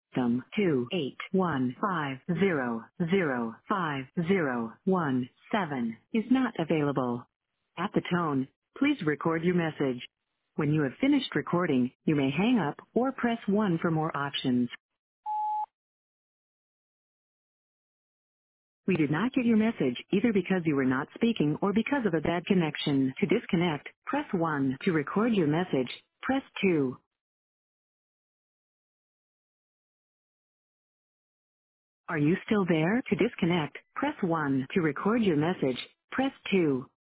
System 28150050117 is not available. At the tone, please record your message. When you have finished recording, you may hang up or press 1 for more options. We did not get your message either because you were not speaking or because of a bad connection. To disconnect, press 1. To record your message, press 2. Are you still there? To disconnect, press 1. To record your message, press 2.